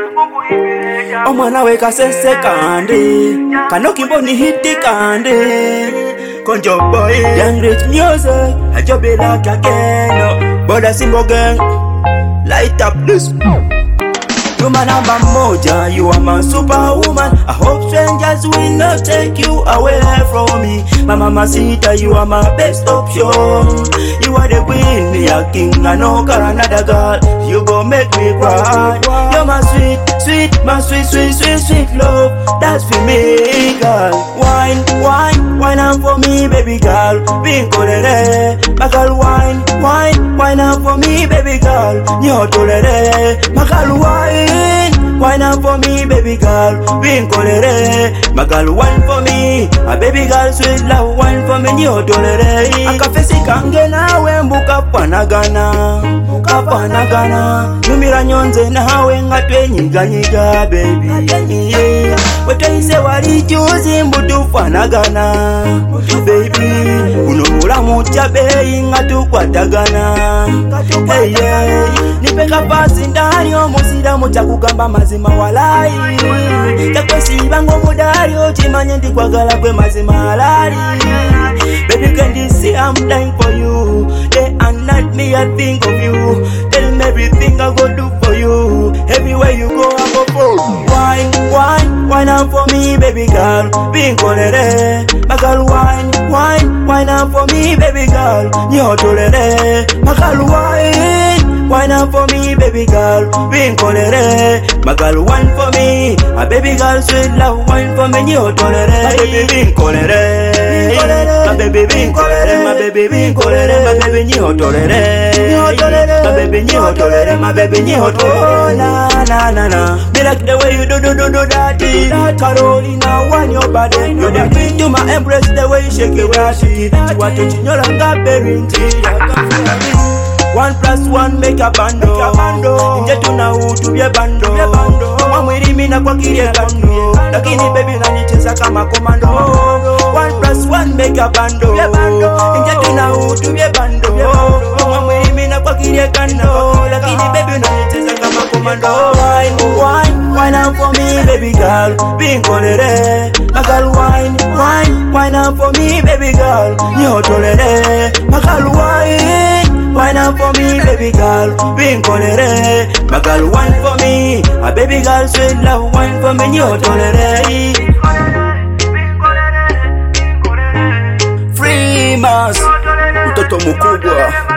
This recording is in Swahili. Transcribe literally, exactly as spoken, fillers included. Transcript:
Omwana we kasese kandi kano kimboni hiti kandi Konjo boy Young Rich Music Ajobe like again Boda Simbo gang Light up this You my number moja, you are my superwoman. I hope strangers will not take you away from me. My mama sita, you are my best option. You are the queen, me a king, I know got another girl. You gon' make me cry. You're my sweet, sweet, my sweet, sweet, sweet, sweet love. That's for me, girl. Wine, wine, wine up for me, baby girl. Vincolere, my girl, wine, wine, wine up for me, baby girl. Nyotolere, my girl, wine. Wine up for me, baby girl. Vincolere, my girl, wine for me. A baby girl, sweet love, wine for me. Nyotolere, akafesi kange nawe mbuka panagana, mbuka panagana. Numira nyonze nawe ngatwe nyiga nyiga, baby. Yeah. Wetaise wali chuzi mbutu panagana, baby. Unumula mucha bei ngatu kwa tagana. Hey yeah. Nipeka pasi ndani omusida mucha kugamba mazima walai. Takwesi bango mudari ochimanye ndi kwa gala kwe mazima halali. Baby can you see I'm dying for you. Day and night me I think of you. Tell me everything I go do for you. Everywhere you go I go for you. Wine, wine, wine up for me baby girl. Vincolere, my girl wine, wine, wine up for me baby girl. Nyotolere, my girl wine, wine up for me baby girl. Vincolere, my girl wine for me. A baby girl sweet love wine for me. Nyotolere, my baby vincolere. My baby vincolere, my baby vincolere, my baby nyotolere. My baby nyotolere, my baby nyotolere. Na na na na. Me like the way you do do do do that. Carolina, want your body. You're the queen to my embrace. The way you shake your body. You want to change your langa berry. One plus one make a bando. Nje tuna utu bie bando. Mwamwiri mina kwa kirie bando. Lakini baby unanicheza kama komando. One plus one make a bando. Nje tuna utu bie bando. Mwamwiri mina kwa kirie kando. Lakini baby unanicheza kama komando. Wine, wine, wine up for me baby girl. Vincolere, my girl wine, wine, wine up for me baby girl. Nyotolere, my girl wine. Wine up for me, baby girl. Vincolere, my girl, wine for me. A baby girl, sweet love, wine for me. Nyotolere. Free mass, mtoto mkubwa.